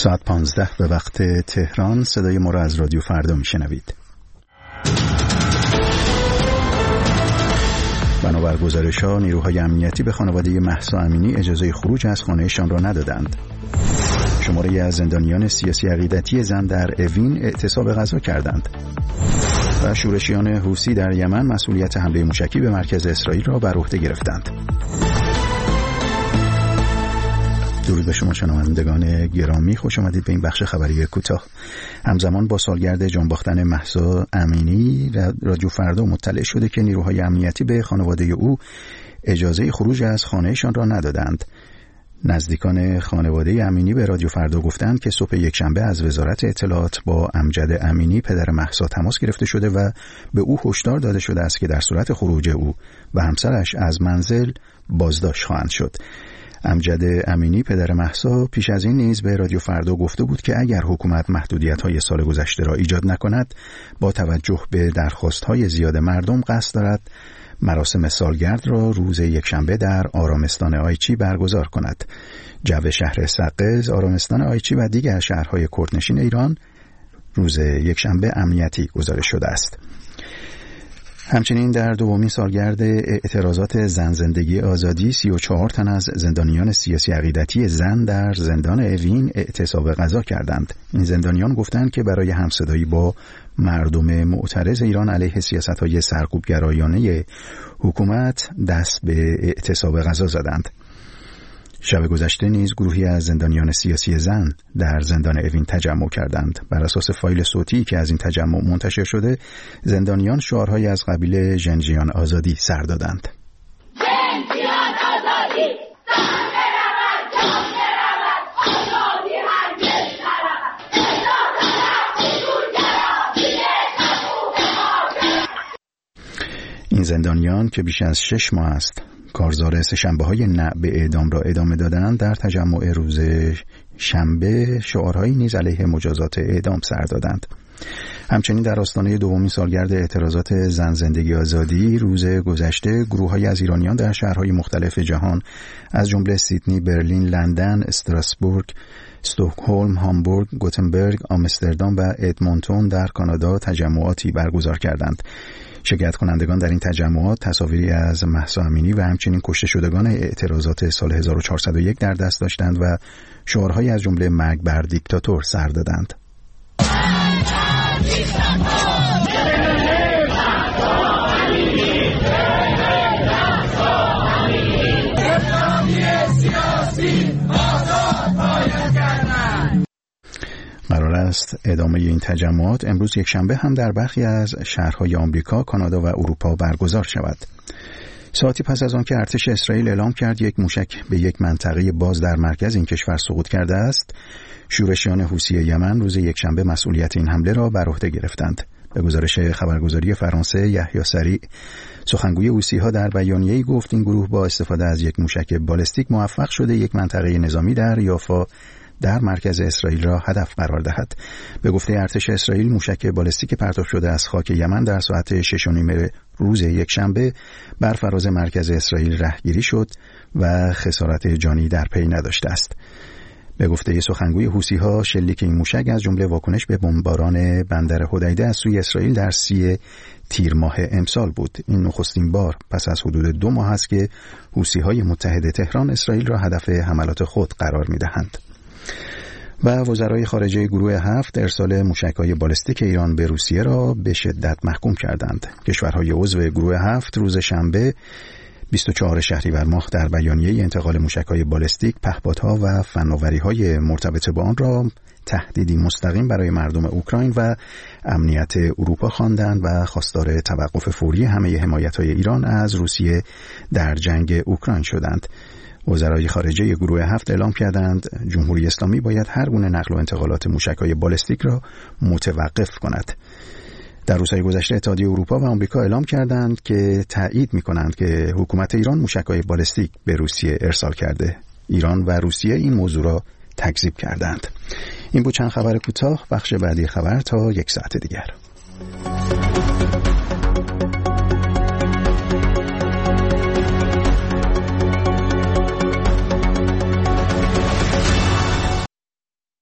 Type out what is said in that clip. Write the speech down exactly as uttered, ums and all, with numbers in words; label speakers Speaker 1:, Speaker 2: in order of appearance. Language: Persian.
Speaker 1: ساعت پانزده به وقت تهران. صدای ما را از رادیو فردا میشنوید. بنابر گزارش‌ها نیروهای امنیتی به خانواده مهسا امینی اجازه خروج از خانه‌شان را ندادند. شماری از زندانیان سیاسی عقیدتی زن در اوین اعتصاب غذا کردند. و شورشیان حوثی در یمن مسئولیت حمله موشکی به مرکز اسرائیل را بر عهده گرفتند. درود به شما شنوندگان گرامی، خوش آمدید به این بخش خبری کوتاه. همزمان با سالگرد جانباختن مهسا امینی، رادیو فردا مطلع شده که نیروهای امنیتی به خانواده او اجازه خروج از خانهشان را ندادند. نزدیکان خانواده امینی به رادیو فردا گفتند که صبح یکشنبه از وزارت اطلاعات با امجد امینی پدر مهسا تماس گرفته شده و به او هشدار داده شده است که در صورت خروج او و همسرش از منزل بازداشت خواهند شد. امجد امینی پدر مهسا پیش از این نیز به رادیو فردا گفته بود که اگر حکومت محدودیت‌های سال گذشته را ایجاد نکند، با توجه به درخواست‌های زیاد مردم قصد دارد مراسم سالگرد را روز یکشنبه در آرامستان آیچی برگزار کند. جو شهر سقز، آرامستان آیچی و دیگر شهرهای کردنشین ایران روز یکشنبه امنیتی گزارش شده است. همچنین در دومین سالگرد اعتراضات زن زندگی آزادی، سی و چهار تن از زندانیان سیاسی عقیدتی زن در زندان اوین اعتصاب غذا کردند. این زندانیان گفتند که برای همصدایی با مردم معترض ایران علیه سیاست‌های سرکوبگرایانه حکومت دست به اعتصاب غذا زدند. شب گذشته نیز گروهی از زندانیان سیاسی زن در زندان اوین تجمع کردند. بر اساس فایل صوتی که از این تجمع منتشر شده، زندانیان شعارهایی از قبیل ژنجیان آزادی سر دادند.
Speaker 2: ژنجیان آزادی، زن برود، جان برود، آزادی هرگز نرود، اجازه حضور گرایی تموم ما.
Speaker 1: این زندانیان که بیش از شش ماه است کارزار سه‌شنبه‌های نه به اعدام را ادامه دادند، در تجمع روز شنبه شعارهایی نیز علیه مجازات اعدام سر دادند. همچنین در آستانه دومین سالگرد اعتراضات زن زندگی آزادی روز گذشته گروه‌هایی از ایرانیان در شهرهای مختلف جهان از جمله سیدنی، برلین، لندن، استراسبورگ، استکهلم، هامبورگ، گوتنبرگ، آمستردام و ادمونتون در کانادا تجمعاتی برگزار کردند. شرکت کنندگان در این تجمعات تصاویری از مهسا امینی و همچنین کشته شدگان اعتراضات سال هزار و چهارصد و یک در دست داشتند و شعارهایی از جمله مرگ بر دیکتاتور سر دادند. قرار است ادامه این تجمعات امروز یکشنبه هم در برخی از شهرهای آمریکا، کانادا و اروپا برگزار شود. ساعتی پس از آن که ارتش اسرائیل اعلام کرد یک موشک به یک منطقه باز در مرکز این کشور سقوط کرده است، شورشیان حوثی یمن روز یکشنبه مسئولیت این حمله را بر عهده گرفتند. به گزارش خبرگزاری فرانسه، یحیی سریع، سخنگوی حوثی‌ها در بیانیه‌ای گفت این گروه با استفاده از یک موشک بالستیک موفق شده یک منطقه نظامی در یافا در مرکز اسرائیل را هدف قرار دهد. به گفته ارتش اسرائیل، موشک بالستیک پرتاب شده از خاک یمن در ساعت شش و نیم روز یکشنبه بر فراز مرکز اسرائیل رهگیری شد و خسارت جانی در پی نداشته است. به گفته سخنگوی حوثی‌ها، شلیک این موشک از جمله واکنش به بمباران بندر حدیده از سوی اسرائیل در سی تیر ماه امسال بود. این نخستین بار پس از حدود دو ماه است که حوثی‌های متحد تهران اسرائیل را هدف حملات خود قرار می‌دهند. و وزرای خارجه گروه هفت ارسال موشک‌های بالستیک ایران به روسیه را به شدت محکوم کردند. کشورهای عضو گروه هفت روز شنبه بیست و چهارم شهریور ماه در بیانیه انتقال موشک‌های بالستیک، پهپادها و فناوری‌های مرتبط با آن را تهدیدی مستقیم برای مردم اوکراین و امنیت اروپا خواندند و خواستار توقف فوری همه حمایت‌های ایران از روسیه در جنگ اوکراین شدند. وزرای خارجه گروه هفت اعلام کردند جمهوری اسلامی باید هر گونه نقل و انتقالات موشک‌های بالستیک را متوقف کند. در روزهای گذشته اتحادیه اروپا و آمریکا اعلام کردند که تایید می‌کنند که حکومت ایران موشک‌های بالستیک به روسیه ارسال کرده. ایران و روسیه این موضوع را تکذیب کردند. این بود چند خبر کوتاه. بخش بعدی خبر تا یک ساعت دیگر.